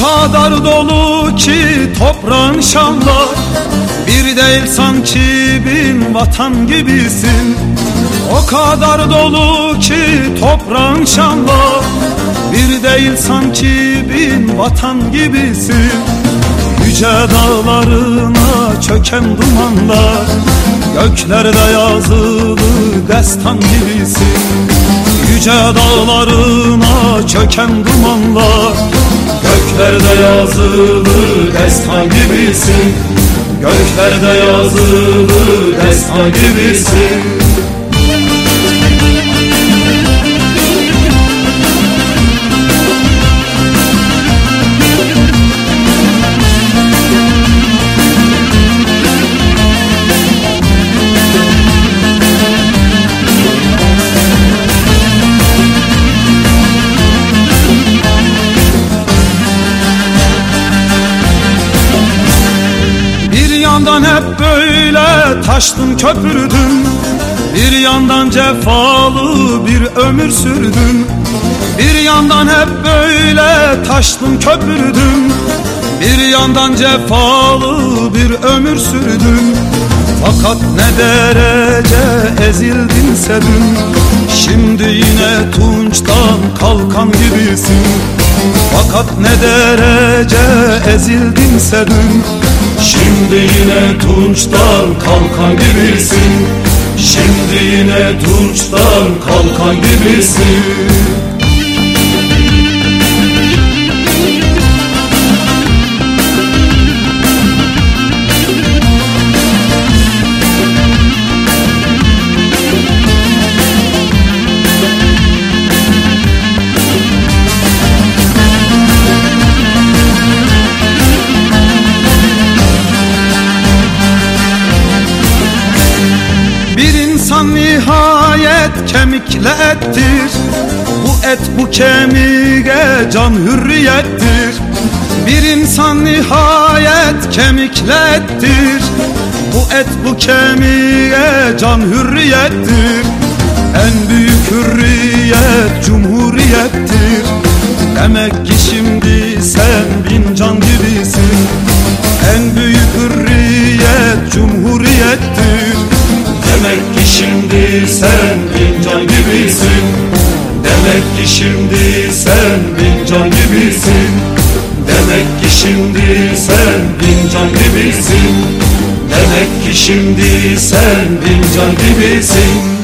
kadar dolu ki toprağın şanla, bir değil sanki bin vatan gibisin. O kadar dolu ki toprağın şanla, bir değil sanki bin vatan gibisin. Yüce dağlarına çöken dumanlar, göklerde yazılı destan gibisin. Yüce dağlarına çöken dumanlar, göklerde yazılı destan gibisin. Göklerde yazılı destan gibisin. Bir yandan hep böyle taştın köpürdün, bir yandan cefalı bir ömür sürdün. Bir yandan hep böyle taştın köpürdün, bir yandan cefalı bir ömür sürdün. Fakat ne derece ezildinse dün, şimdi yine tunçtan kalkan gibisin. Fakat ne derece ezildinse dün, şimdi yine tunçtan kalkan gibisin. Şimdi yine tunçtan kalkan gibisin. Nihayet kemikle ettir, bu et bu kemiğe can hürriyettir. Bir insan nihayet kemikle ettir, bu et bu kemiğe can hürriyettir. En büyük hürriyet cumhuriyettir. Demek ki şimdi sen bin can gibisin. En büyük hürriyet cumhuriyettir. Demek ki şimdi sen bin can gibisin. Demek ki şimdi sen bin can gibisin. Demek ki şimdi sen bin can gibisin. Demek ki şimdi sen bin can gibisin.